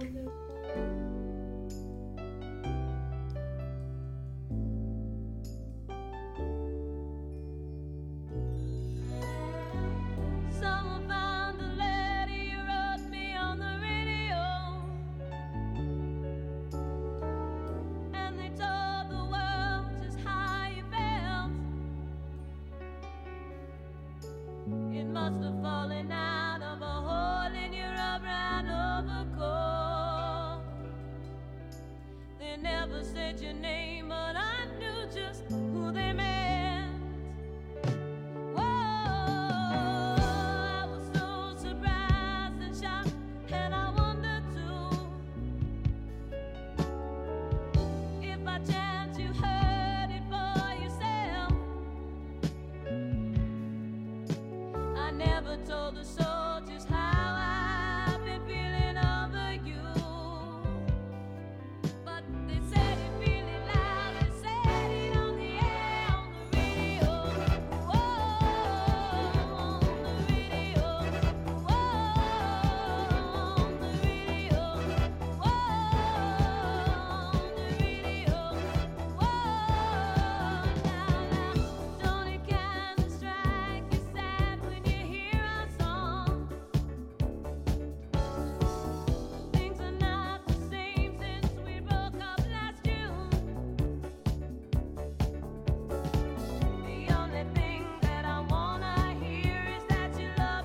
Someone found the letter you wrote me on the radio, and they told the world just how you felt. It must have fallen out of a hole in your brown overcoat. They never said your name, but I